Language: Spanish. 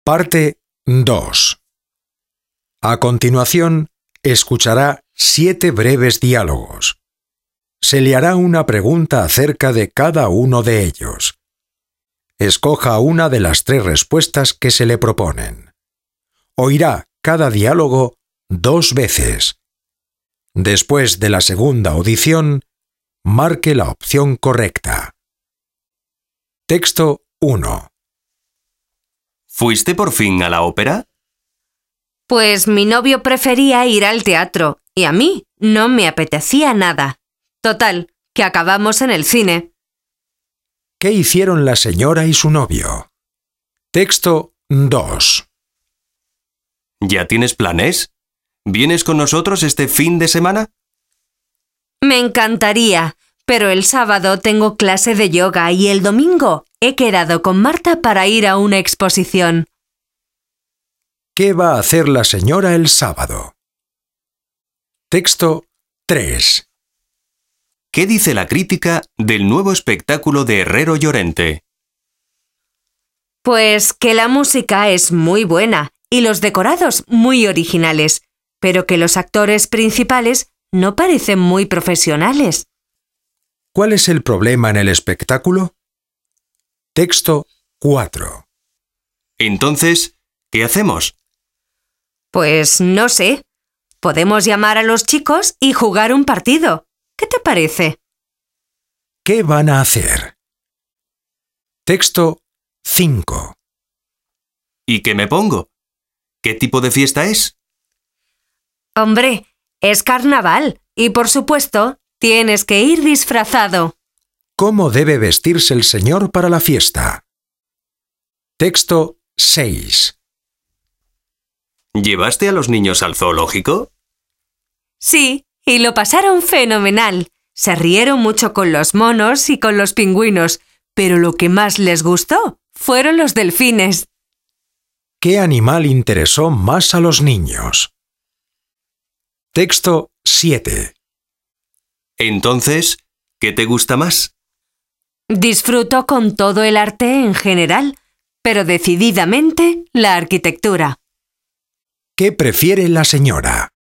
Parte 2. A continuación, escuchará 7 breves diálogos. Se le hará una pregunta acerca de cada uno de ellos. Escoja una de las 3 respuestas que se le proponen. Oirá cada diálogo 2 veces. Después de la segunda audición, marque la opción correcta. Texto 1. ¿Fuiste por fin a la ópera? Pues mi novio prefería ir al teatro y a mí no me apetecía nada. Total, que acabamos en el cine. ¿Qué hicieron la señora y su novio? Texto 2. ¿Ya tienes planes? ¿Vienes con nosotros este fin de semana? Me encantaría, pero el sábado tengo clase de yoga y el domingo he quedado con Marta para ir a una exposición. ¿Qué va a hacer la señora el sábado? Texto 3. ¿Qué dice la crítica del nuevo espectáculo de Herrero Llorente? Pues que la música es muy buena y los decorados muy originales, pero que los actores principales no parecen muy profesionales. ¿Cuál es el problema en el espectáculo? Texto 4. Entonces, ¿qué hacemos? Pues no sé. Podemos llamar a los chicos y jugar un partido. ¿Qué te parece? ¿Qué van a hacer? Texto 5. ¿Y qué me pongo? ¿Qué tipo de fiesta es? Hombre, es carnaval y por supuesto tienes que ir disfrazado. ¿Cómo debe vestirse el señor para la fiesta? Texto 6. ¿Llevaste a los niños al zoológico? Sí, y lo pasaron fenomenal. Se rieron mucho con los monos y con los pingüinos, pero lo que más les gustó fueron los delfines. ¿Qué animal interesó más a los niños? Texto 7. Entonces, ¿qué te gusta más? Disfruto con todo el arte en general, pero decididamente la arquitectura. ¿Qué prefiere la señora?